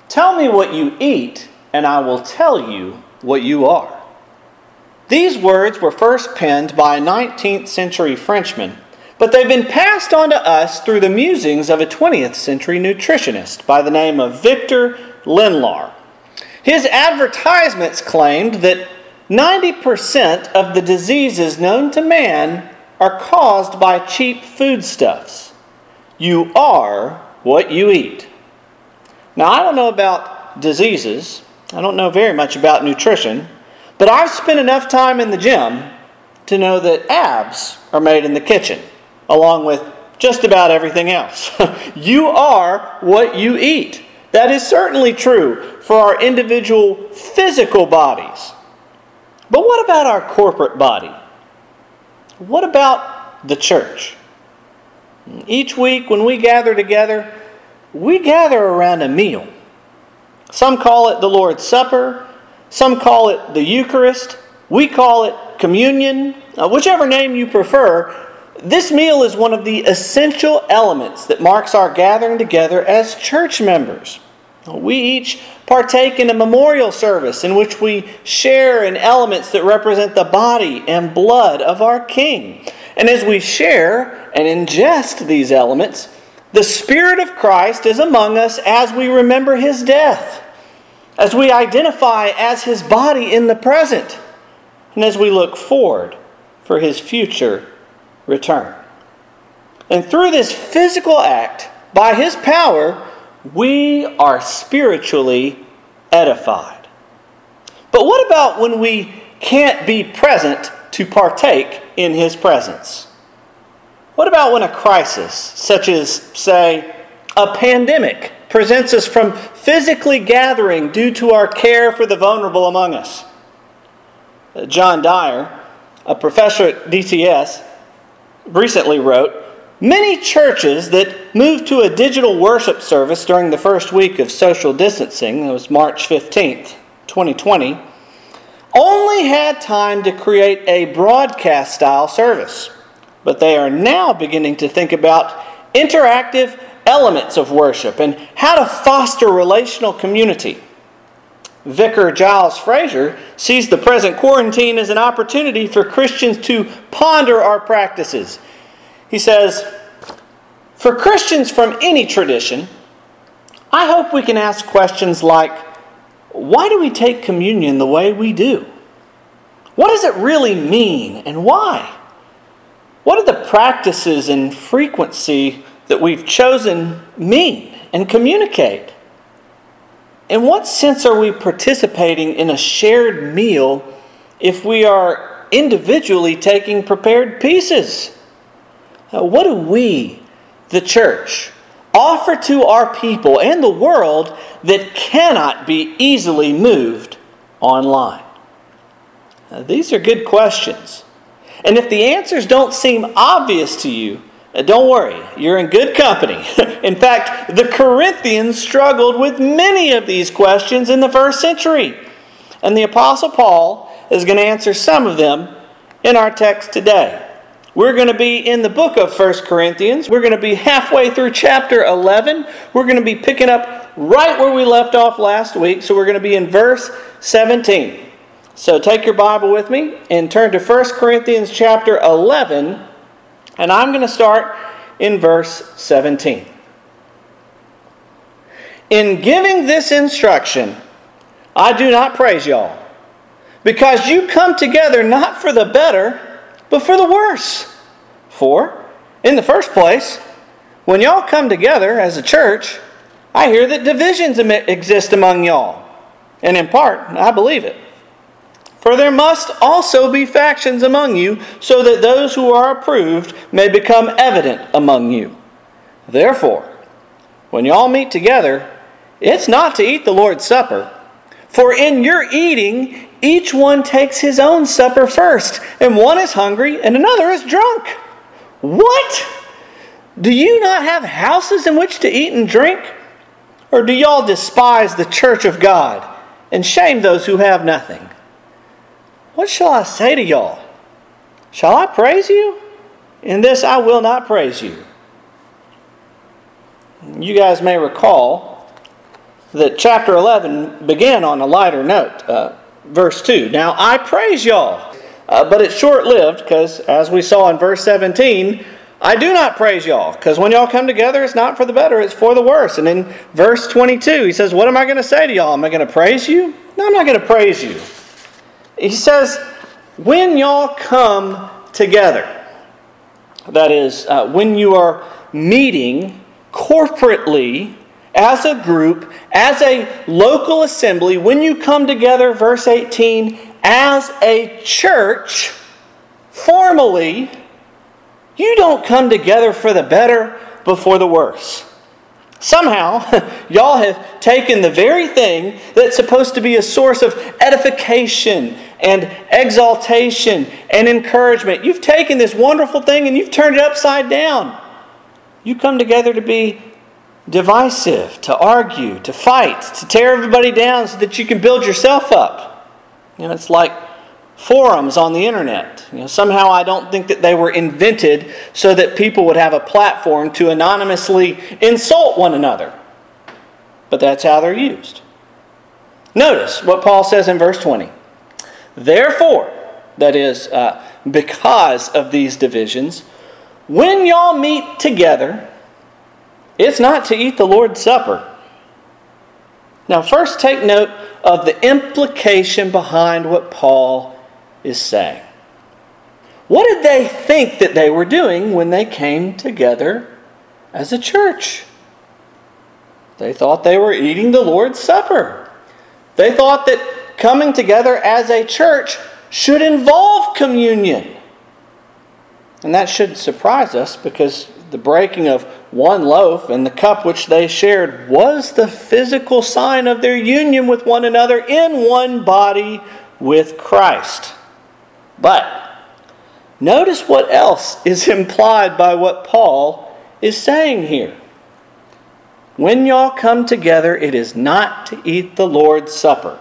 Tell me what you eat, and I will tell you what you are." These words were first penned by a 19th century Frenchman, but they've been passed on to us through the musings of a 20th century nutritionist by the name of Victor Lindlar. His advertisements claimed that 90% of the diseases known to man are caused by cheap foodstuffs. You are what you eat. Now, I don't know about diseases. I don't know very much about nutrition, but I've spent enough time in the gym to know that abs are made in the kitchen, along with just about everything else. You are what you eat. That is certainly true for our individual physical bodies. But what about our corporate body? What about the church? Each week when we gather together, we gather around a meal. Some call it the Lord's Supper. Some call it the Eucharist. We call it communion. Whichever name you prefer, this meal is one of the essential elements that marks our gathering together as church members. We each partake in a memorial service in which we share in elements that represent the body and blood of our King. And as we share and ingest these elements, the Spirit of Christ is among us as we remember His death, as we identify as His body in the present, and as we look forward for His future return. And through this physical act, by His power, we are spiritually edified. But what about when we can't be present to partake in His presence? What about when a crisis, such as, say, a pandemic, presents us from physically gathering due to our care for the vulnerable among us? John Dyer, a professor at DTS, recently wrote, "Many churches that moved to a digital worship service during the first week of social distancing," that was March 15th, 2020, "only had time to create a broadcast-style service. But they are now beginning to think about interactive elements of worship and how to foster relational community." Vicar Giles Fraser sees the present quarantine as an opportunity for Christians to ponder our practices. He says, "For Christians from any tradition, I hope we can ask questions like, why do we take communion the way we do? What does it really mean and why? What do the practices and frequency that we've chosen mean and communicate? In what sense are we participating in a shared meal if we are individually taking prepared pieces? What do we, the church, offer to our people and the world that cannot be easily moved online?" Now, these are good questions. And if the answers don't seem obvious to you, don't worry, you're in good company. In fact, the Corinthians struggled with many of these questions in the first century. And the Apostle Paul is going to answer some of them in our text today. We're going to be in the book of 1 Corinthians. We're going to be halfway through chapter 11. We're going to be picking up right where we left off last week. So we're going to be in verse 17. So take your Bible with me and turn to 1 Corinthians chapter 11. And I'm going to start in verse 17. "In giving this instruction, I do not praise y'all, because you come together not for the better, but for the worse. For, in the first place, when y'all come together as a church, I hear that divisions exist among y'all. And in part, I believe it. For there must also be factions among you, so that those who are approved may become evident among you. Therefore, when y'all meet together, it's not to eat the Lord's Supper. For in your eating, each one takes his own supper first, and one is hungry and another is drunk. What? Do you not have houses in which to eat and drink? Or do y'all despise the church of God and shame those who have nothing? What shall I say to y'all? Shall I praise you? In this I will not praise you." You guys may recall that chapter 11 began on a lighter note. Verse 2, now I praise y'all, but it's short-lived because, as we saw in verse 17, I do not praise y'all, because when y'all come together, it's not for the better, it's for the worse. And in verse 22, he says, what am I going to say to y'all? Am I going to praise you? No, I'm not going to praise you. He says, when y'all come together, that is, when you are meeting corporately, as a group, as a local assembly, when you come together, verse 18, as a church, formally, you don't come together for the better, but for the worse. Somehow, y'all have taken the very thing that's supposed to be a source of edification and exaltation and encouragement. You've taken this wonderful thing and you've turned it upside down. You come together to be divisive, to argue, to fight, to tear everybody down so that you can build yourself up. It's like forums on the internet. Somehow I don't think that they were invented so that people would have a platform to anonymously insult one another. But that's how they're used. Notice what Paul says in verse 20. Therefore, that is, because of these divisions, when y'all meet together, it's not to eat the Lord's Supper. Now, first take note of the implication behind what Paul is saying. What did they think that they were doing when they came together as a church? They thought they were eating the Lord's Supper. They thought that coming together as a church should involve communion. And that should surprise us, because the breaking of one loaf and the cup which they shared was the physical sign of their union with one another in one body with Christ. But notice what else is implied by what Paul is saying here. When y'all come together, it is not to eat the Lord's Supper.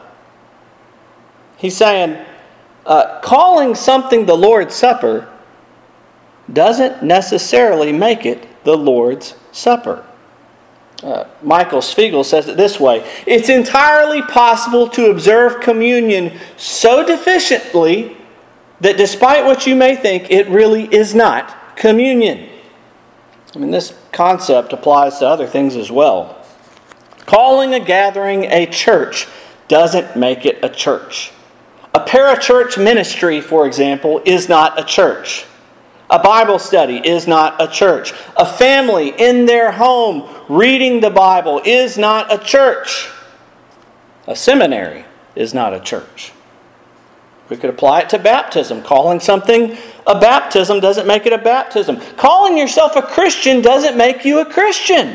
He's saying, calling something the Lord's Supper doesn't necessarily make it the Lord's Supper. Michael Spiegel says it this way: it's entirely possible to observe communion so deficiently that despite what you may think, it really is not communion. This concept applies to other things as well. Calling a gathering a church doesn't make it a church. A parachurch ministry, for example, is not a church. A Bible study is not a church. A family in their home reading the Bible is not a church. A seminary is not a church. We could apply it to baptism. Calling something a baptism doesn't make it a baptism. Calling yourself a Christian doesn't make you a Christian.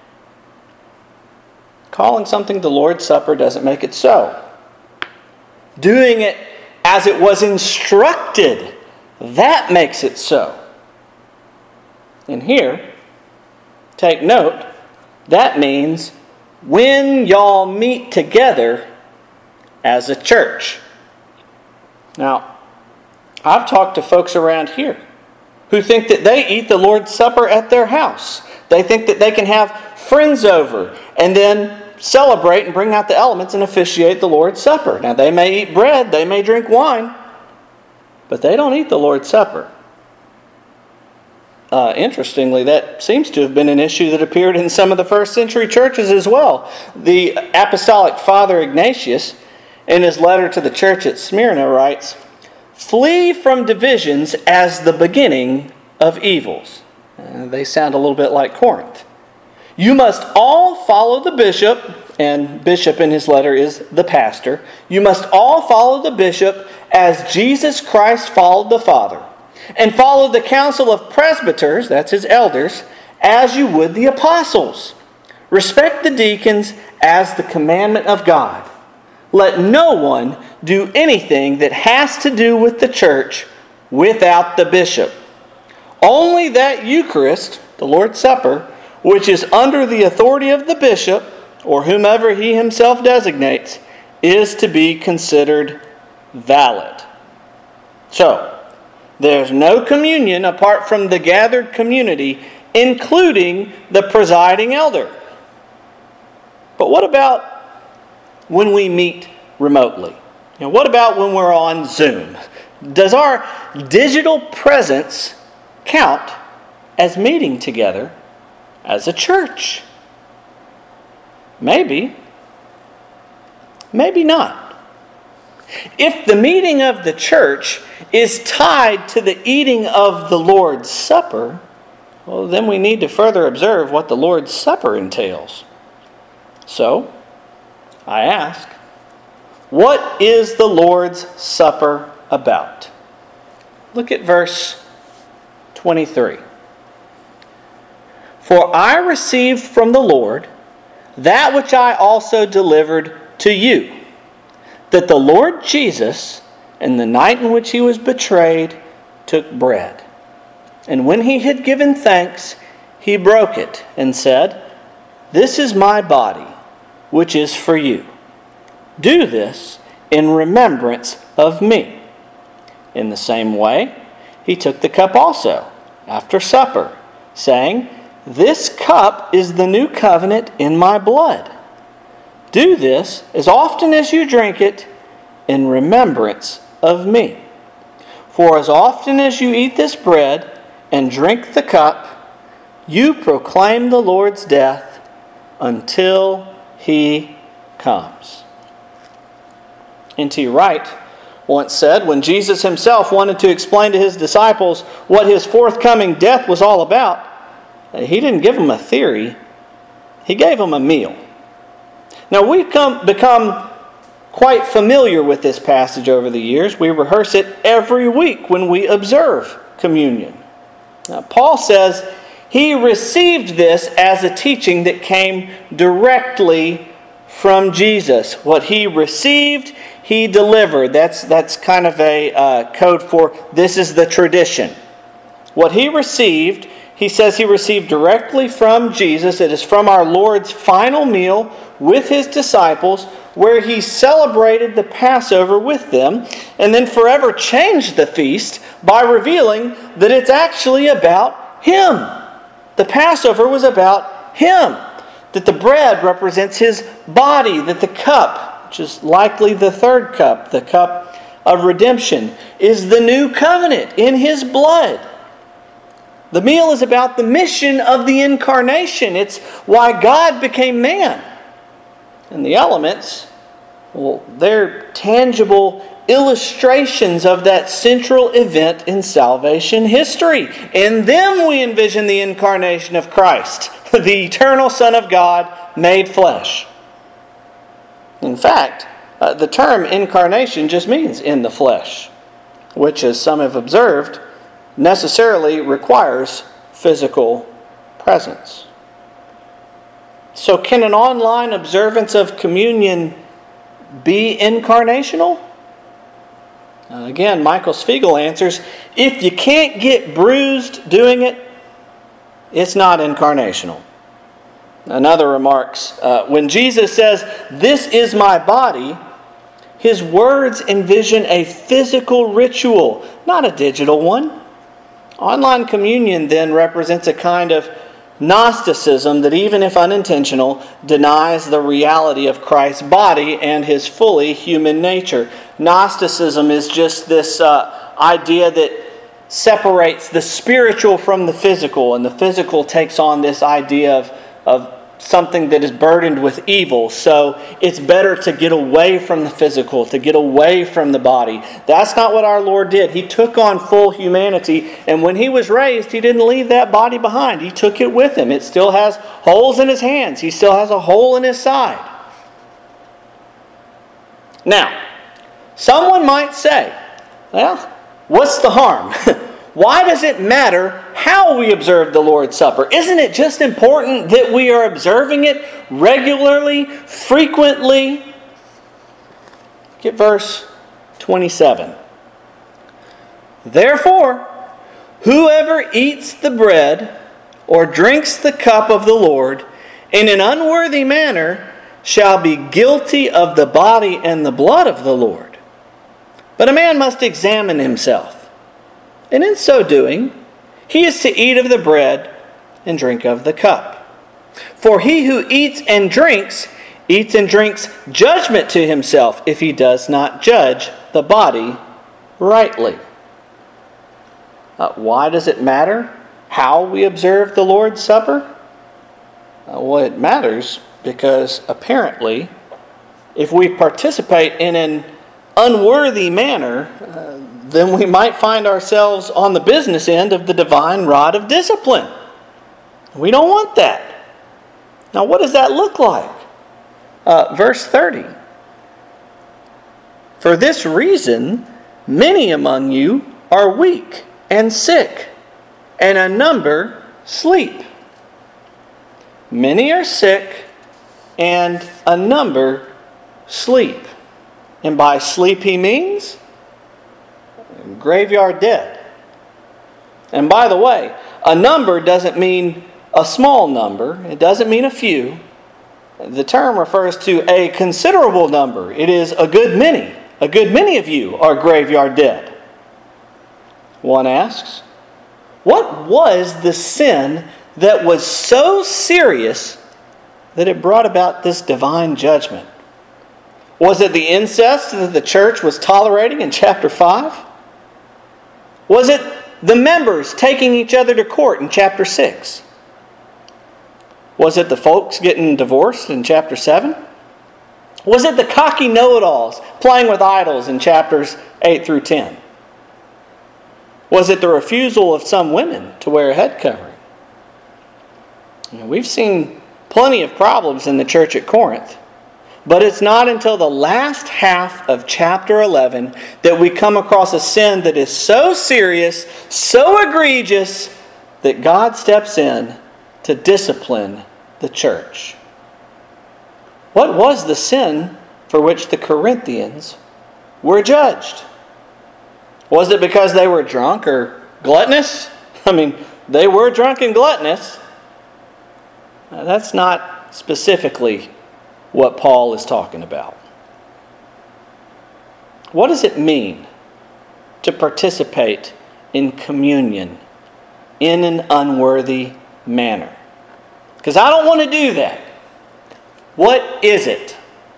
Calling something the Lord's Supper doesn't make it so. Doing it as it was instructed, that makes it so. And here, take note, that means when y'all meet together as a church. Now, I've talked to folks around here who think that they eat the Lord's Supper at their house. They think that they can have friends over and then celebrate and bring out the elements and officiate the Lord's Supper. Now, they may eat bread, they may drink wine, but they don't eat the Lord's Supper. Interestingly, that seems to have been an issue that appeared in some of the first century churches as well. The Apostolic Father Ignatius, in his letter to the church at Smyrna, writes, "Flee from divisions as the beginning of evils." They sound a little bit like Corinth. "You must all follow the bishop," and bishop in his letter is the pastor. "You must all follow the bishop as Jesus Christ followed the Father, and follow the council of presbyters," that's his elders, "as you would the apostles. Respect the deacons as the commandment of God. Let no one do anything that has to do with the church without the bishop. Only that Eucharist, the Lord's Supper, which is under the authority of the bishop, or whomever he himself designates, is to be considered valid." So, there's no communion apart from the gathered community, including the presiding elder. But what about when we meet remotely? What about when we're on Zoom? Does our digital presence count as meeting together as a church? Maybe. Maybe not. If the meeting of the church is tied to the eating of the Lord's Supper, well, then we need to further observe what the Lord's Supper entails. So, I ask, what is the Lord's Supper about? Look at verse 23. For I received from the Lord that which I also delivered to you, that the Lord Jesus, in the night in which he was betrayed, took bread. And when he had given thanks, he broke it and said, This is my body, which is for you. Do this in remembrance of me. In the same way, he took the cup also, after supper, saying, This cup is the new covenant in my blood. Do this as often as you drink it in remembrance of me. For as often as you eat this bread and drink the cup, you proclaim the Lord's death until he comes. N.T. Wright once said, when Jesus himself wanted to explain to his disciples what his forthcoming death was all about, he didn't give them a theory, he gave them a meal. Now we've become quite familiar with this passage over the years. We rehearse it every week when we observe communion. Now, Paul says he received this as a teaching that came directly from Jesus. What he received, he delivered. That's kind of a code for this is the tradition. What he received, he says he received directly from Jesus. It is from our Lord's final meal with his disciples, where he celebrated the Passover with them, and then forever changed the feast by revealing that it's actually about him. The Passover was about him. That the bread represents his body, that the cup, which is likely the third cup, the cup of redemption, is the new covenant in his blood. The meal is about the mission of the incarnation. It's why God became man. And the elements, well, they're tangible illustrations of that central event in salvation history. In them we envision the incarnation of Christ, the eternal Son of God made flesh. In fact, the term incarnation just means in the flesh, which, as some have observed, necessarily requires physical presence. So can an online observance of communion be incarnational? Again, Michael Spiegel answers, if you can't get bruised doing it, it's not incarnational. Another remarks, when Jesus says, "This is my body," his words envision a physical ritual, not a digital one. Online communion then represents a kind of Gnosticism that, even if unintentional, denies the reality of Christ's body and his fully human nature. Gnosticism is just this idea that separates the spiritual from the physical, and the physical takes on this idea of something that is burdened with evil. So it's better to get away from the physical, to get away from the body. That's not what our Lord did. He took on full humanity, and when he was raised, he didn't leave that body behind. He took it with him. It still has holes in his hands. He still has a hole in his side. Now, someone might say, well, what's the harm? Why does it matter how we observe the Lord's Supper? Isn't it just important that we are observing it regularly, frequently? Look at verse 27. Therefore, whoever eats the bread or drinks the cup of the Lord in an unworthy manner shall be guilty of the body and the blood of the Lord. But a man must examine himself, and in so doing, he is to eat of the bread and drink of the cup. For he who eats and drinks eats and drinks judgment to himself if he does not judge the body rightly. Why does it matter how we observe the Lord's Supper? Well, it matters because apparently, if we participate in an unworthy manner, then we might find ourselves on the business end of the divine rod of discipline. We don't want that. Now, what does that look like? Verse 30. For this reason, many among you are weak and sick, and a number sleep. Many are sick, and a number sleep. And by sleep he means graveyard dead. And by the way, a number doesn't mean a small number. It doesn't mean a few. The term refers to a considerable number. It is a good many. A good many of you are graveyard dead. One asks, what was the sin that was so serious that it brought about this divine judgment? Was it the incest that the church was tolerating in chapter 5? Was it the members taking each other to court in chapter 6? Was it the folks getting divorced in chapter 7? Was it the cocky know-it-alls playing with idols in chapters 8 through 10? Was it the refusal of some women to wear a head covering? We've seen plenty of problems in the church at Corinth, but it's not until the last half of chapter 11 that we come across a sin that is so serious, so egregious, that God steps in to discipline the church. What was the sin for which the Corinthians were judged? Was it because they were drunk or gluttonous? They were drunk and gluttonous. That's not specifically what Paul is talking about. What does it mean to participate in communion in an unworthy manner? Because I don't want to do that. What is it?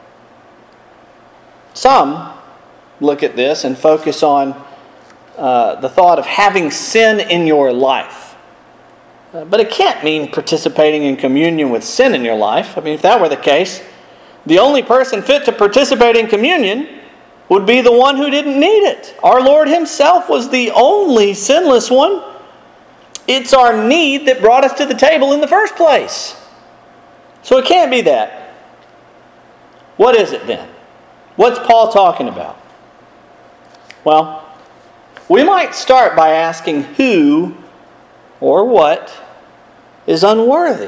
Some look at this and focus on the thought of having sin in your life. But it can't mean participating in communion with sin in your life. If that were the case, the only person fit to participate in communion would be the one who didn't need it. Our Lord himself was the only sinless one. It's our need that brought us to the table in the first place. So it can't be that. What is it then? What's Paul talking about? Well, we might start by asking who or what is unworthy.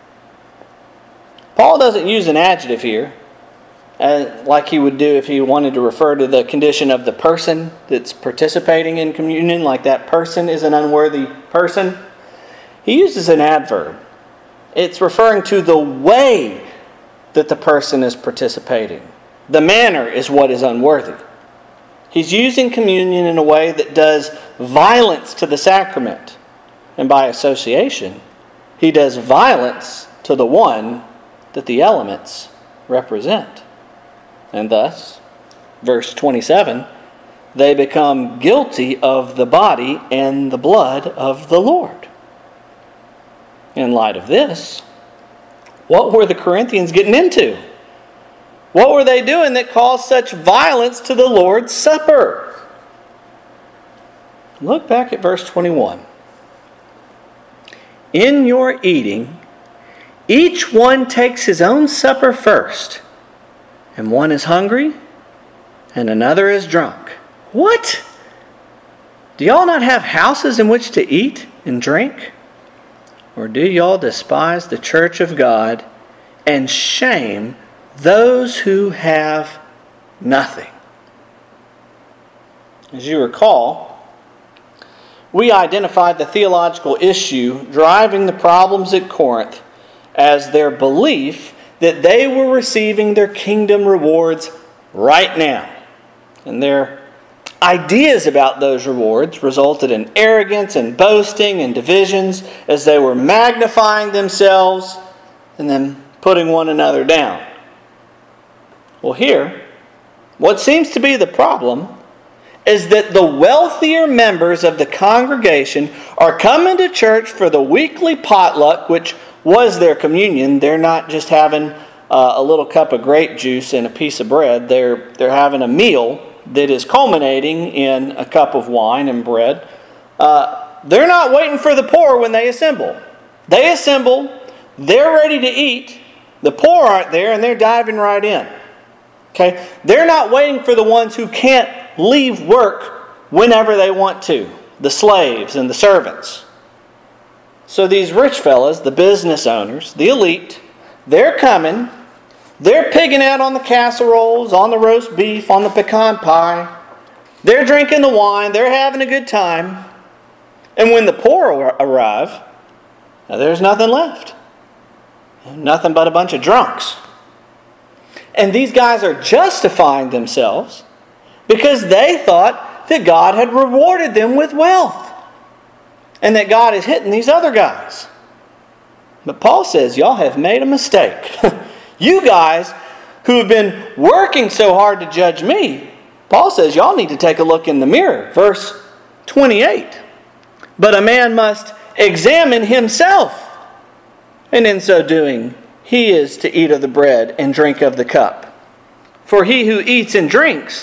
Paul doesn't use an adjective here, like he would do if he wanted to refer to the condition of the person that's participating in communion, like that person is an unworthy person. He uses an adverb. It's referring to the way that the person is participating. The manner is what is unworthy. He's using communion in a way that does violence to the sacrament. And by association, he does violence to the one that the elements represent. And thus, verse 27, they become guilty of the body and the blood of the Lord. In light of this, what were the Corinthians getting into? What were they doing that caused such violence to the Lord's Supper? Look back at verse 21. In your eating, each one takes his own supper first, and one is hungry, and another is drunk. What? Do y'all not have houses in which to eat and drink? Or do y'all despise the church of God and shame those who have nothing? As you recall, we identified the theological issue driving the problems at Corinth as their belief that they were receiving their kingdom rewards right now. And their ideas about those rewards resulted in arrogance and boasting and divisions as they were magnifying themselves and then putting one another down. Well, here, what seems to be the problem is that the wealthier members of the congregation are coming to church for the weekly potluck, which was their communion. They're not just having a little cup of grape juice and a piece of bread. They're having a meal that is culminating in a cup of wine and bread. They're not waiting for the poor when they assemble. They assemble, they're ready to eat. The poor aren't there, and they're diving right in. Okay? They're not waiting for the ones who can't leave work whenever they want to. The slaves and the servants. So these rich fellas, the business owners, the elite, they're coming. They're pigging out on the casseroles, on the roast beef, on the pecan pie. They're drinking the wine. They're having a good time. And when the poor arrive, now there's nothing left. Nothing but a bunch of drunks. And these guys are justifying themselves because they thought that God had rewarded them with wealth. And that God is hitting these other guys. But Paul says, y'all have made a mistake. You guys who have been working so hard to judge me, Paul says, y'all need to take a look in the mirror. Verse 28. But a man must examine himself. And in so doing, he is to eat of the bread and drink of the cup. For he who eats and drinks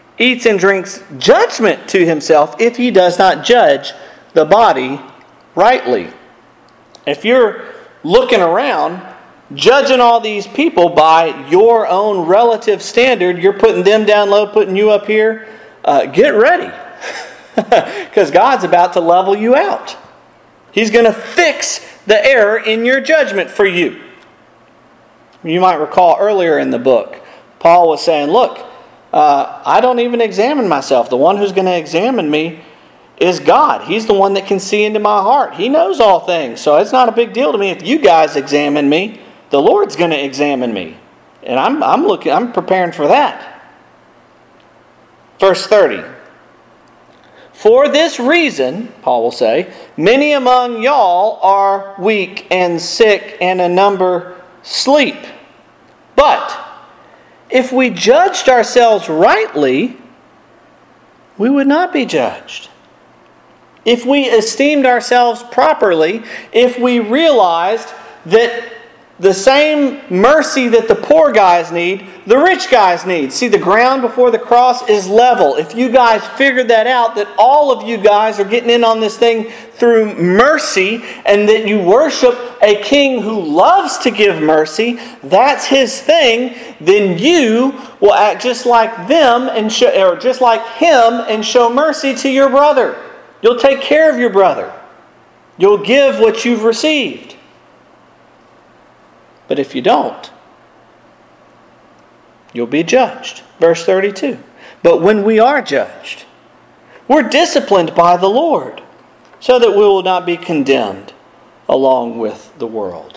judgment to himself if he does not judge the body rightly. If you're looking around, judging all these people by your own relative standard, you're putting them down low, putting you up here, get ready. Because God's about to level you out. He's going to fix the error in your judgment for you. You might recall earlier in the book, Paul was saying, look, I don't even examine myself. The one who's going to examine me is God. He's the one that can see into my heart. He knows all things. So it's not a big deal to me if you guys examine me. The Lord's going to examine me. And I'm preparing for that. Verse 30. For this reason, Paul will say, many among y'all are weak and sick, and a number sleep. But if we judged ourselves rightly, we would not be judged. If we esteemed ourselves properly, if we realized that the same mercy that the poor guys need, the rich guys need. See, the ground before the cross is level. If you guys figured that out, that all of you guys are getting in on this thing through mercy, and that you worship a king who loves to give mercy, that's his thing, then you will act just like them and or just like him and show mercy to your brother. You'll take care of your brother. You'll give what you've received. But if you don't, you'll be judged. Verse 32. But when we are judged, we're disciplined by the Lord, so that we will not be condemned along with the world.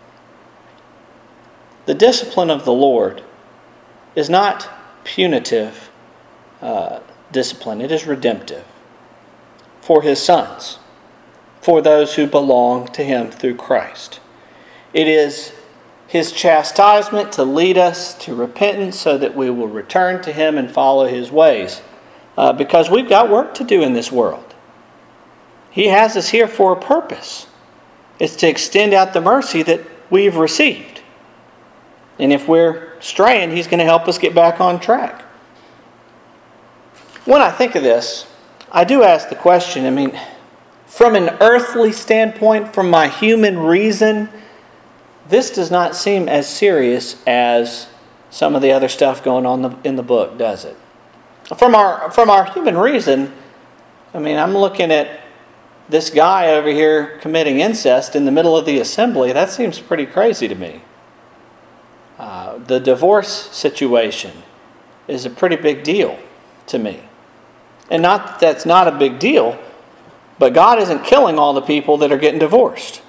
The discipline of the Lord is not punitive discipline. It is redemptive for his sons, for those who belong to him through Christ. It is his chastisement to lead us to repentance so that we will return to him and follow his ways. Because we've got work to do in this world. He has us here for a purpose. It's to extend out the mercy that we've received. And if we're straying, he's going to help us get back on track. When I think of this, I do ask the question, from an earthly standpoint, from my human reason, this does not seem as serious as some of the other stuff going on in the book, does it? From our human reason, I'm looking at this guy over here committing incest in the middle of the assembly. That seems pretty crazy to me. The divorce situation is a pretty big deal to me. And not that that's not a big deal, but God isn't killing all the people that are getting divorced.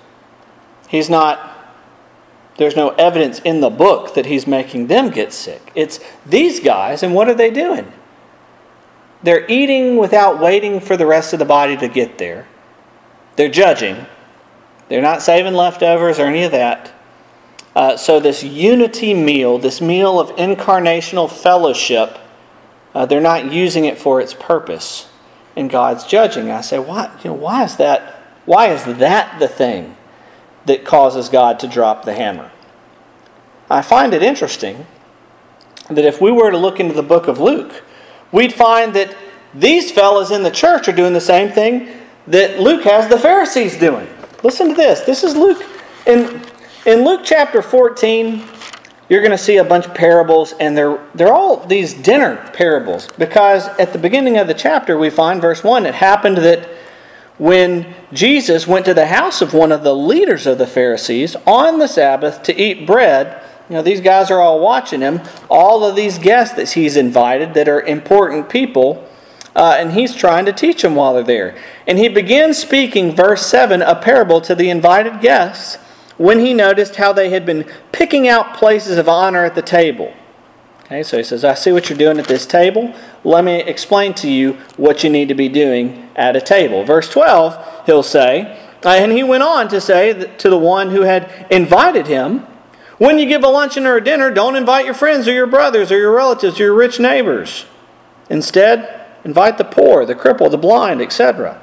There's no evidence in the book that he's making them get sick. It's these guys, and what are they doing? They're eating without waiting for the rest of the body to get there. They're judging. They're not saving leftovers or any of that. So this unity meal, this meal of incarnational fellowship, they're not using it for its purpose. And God's judging. I say, why is that? Why is that the thing that causes God to drop the hammer? I find it interesting that if we were to look into the book of Luke, we'd find that these fellas in the church are doing the same thing that Luke has the Pharisees doing. Listen to this. This is Luke. In Luke chapter 14, you're going to see a bunch of parables, and they're all these dinner parables. Because at the beginning of the chapter, we find verse 1, it happened that when Jesus went to the house of one of the leaders of the Pharisees on the Sabbath to eat bread, these guys are all watching him. All of these guests that he's invited that are important people, and he's trying to teach them while they're there. And he begins speaking, verse 7, a parable to the invited guests when he noticed how they had been picking out places of honor at the table. Okay, so he says, I see what you're doing at this table. Let me explain to you what you need to be doing at a table. Verse 12, he'll say, and he went on to say to the one who had invited him, when you give a luncheon or a dinner, don't invite your friends or your brothers or your relatives or your rich neighbors. Instead, invite the poor, the crippled, the blind, etc.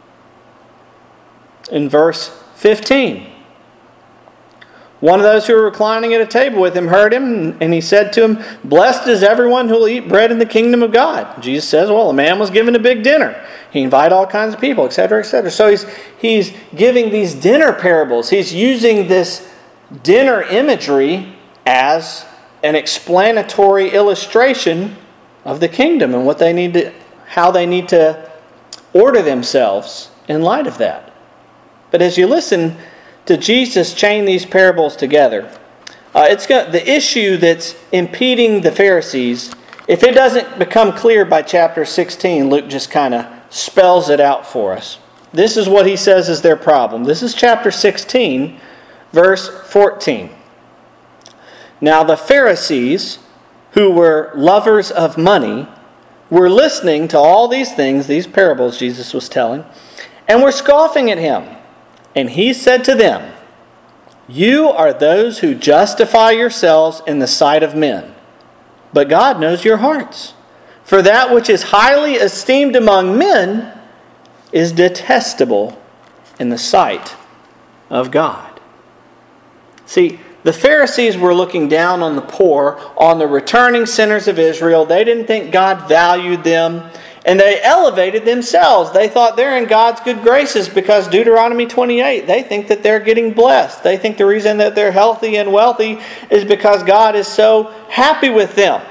In verse 15, one of those who were reclining at a table with him heard him, and he said to him, blessed is everyone who will eat bread in the kingdom of God. Jesus says, well, a man was given a big dinner. He invited all kinds of people, etc., etc. So he's giving these dinner parables. He's using this dinner imagery as an explanatory illustration of the kingdom and how they need to order themselves in light of that. But as you listen to Jesus chain these parables together, the issue that's impeding the Pharisees, if it doesn't become clear by chapter 16, Luke just kind of spells it out for us. This is what he says is their problem. This is chapter 16, verse 14. Now the Pharisees, who were lovers of money, were listening to all these things, these parables Jesus was telling, and were scoffing at him. And he said to them, you are those who justify yourselves in the sight of men, but God knows your hearts. For that which is highly esteemed among men is detestable in the sight of God. See, the Pharisees were looking down on the poor, on the returning sinners of Israel. They didn't think God valued them, and they elevated themselves. They thought they're in God's good graces because Deuteronomy 28, they think that they're getting blessed. They think the reason that they're healthy and wealthy is because God is so happy with them.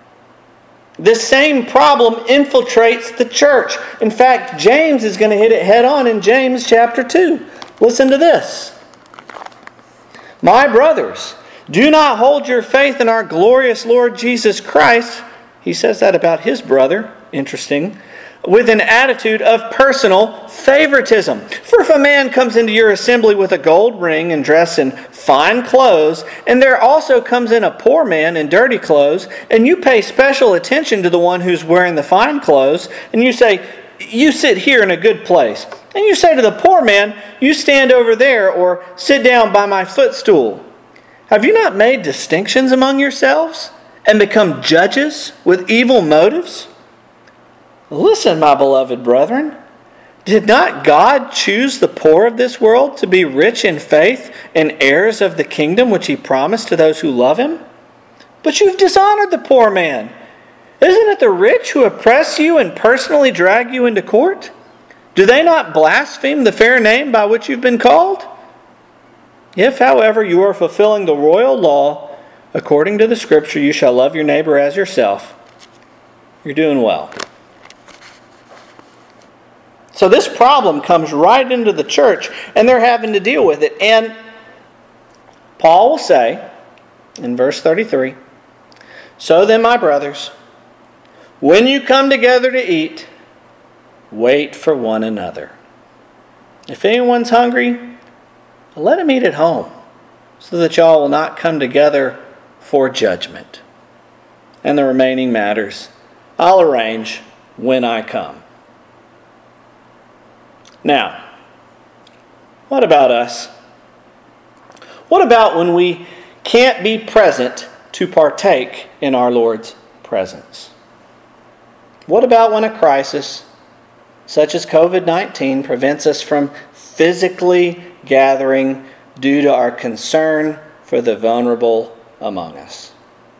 This same problem infiltrates the church. In fact, James is going to hit it head on in James chapter 2. Listen to this. My brothers, do not hold your faith in our glorious Lord Jesus Christ. He says that about his brother. Interesting. With an attitude of personal favoritism. For if a man comes into your assembly with a gold ring and dressed in fine clothes, and there also comes in a poor man in dirty clothes, and you pay special attention to the one who's wearing the fine clothes, and you say, you sit here in a good place. And you say to the poor man, you stand over there, or sit down by my footstool. Have you not made distinctions among yourselves and become judges with evil motives? Listen, my beloved brethren, did not God choose the poor of this world to be rich in faith and heirs of the kingdom which he promised to those who love him? But you've dishonored the poor man. Isn't it the rich who oppress you and personally drag you into court? Do they not blaspheme the fair name by which you've been called? If, however, you are fulfilling the royal law, according to the Scripture, you shall love your neighbor as yourself, you're doing well. So this problem comes right into the church, and they're having to deal with it. And Paul will say, in verse 33, so then, my brothers, when you come together to eat, wait for one another. If anyone's hungry, let him eat at home, so that y'all will not come together for judgment. And the remaining matters I'll arrange when I come. Now, what about us? What about when we can't be present to partake in our Lord's presence. What about when a crisis, such as COVID-19, prevents us from physically gathering due to our concern for the vulnerable among us?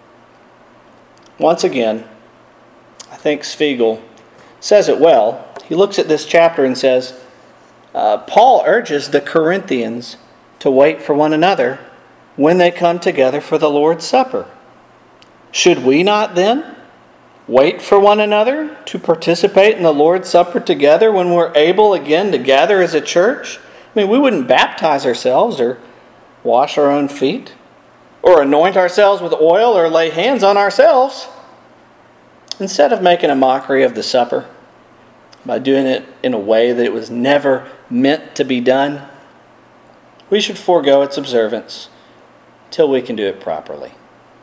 Once again, I think Spiegel says it well. He looks at this chapter and says, Paul urges the Corinthians to wait for one another when they come together for the Lord's Supper. Should we not then wait for one another to participate in the Lord's Supper together when we're able again to gather as a church? I mean, we wouldn't baptize ourselves or wash our own feet or anoint ourselves with oil or lay hands on ourselves. Instead of making a mockery of the supper by doing it in a way that it was never meant to be done, we should forego its observance till we can do it properly.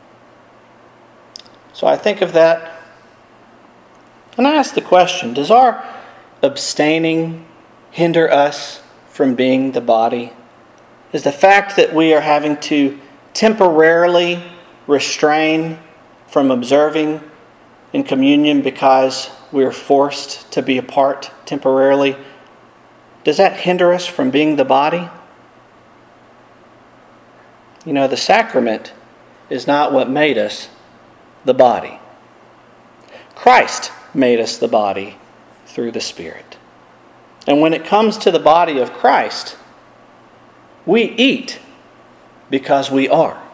So I think of that, and I ask the question, does our abstaining hinder us from being the body? Is the fact that we are having to temporarily restrain from observing in communion because we're forced to be apart temporarily, does that hinder us from being the body? You know, the sacrament is not what made us the body. Christ made us the body through the Spirit. And when it comes to the body of Christ, we eat because we are.